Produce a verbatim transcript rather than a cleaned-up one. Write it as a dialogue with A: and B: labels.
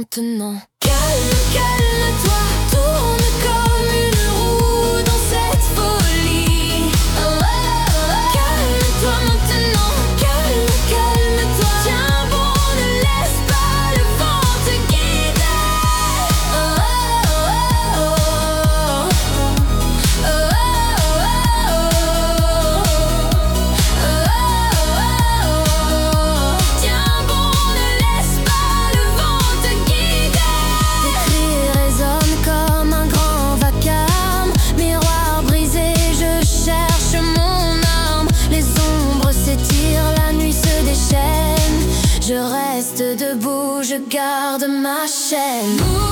A: maintenant. Calme, calme-toi, tourne comme une roue dans cette folie. Oh, oh, oh. Calme-toi maintenant, calme, calme-toi. Tiens bon, ne laisse pas le vent te guider. Oh, oh, oh, oh. Oh, oh, oh, oh. Tiens bon, ne laisse pas le vent te guider. Tes cris résonnent comme un grand vacarme. Miroir brisé, je cherche mon arme. Les ombres s'étirent, la nuit se déchaîne. Je reste debout, je garde ma chaîne.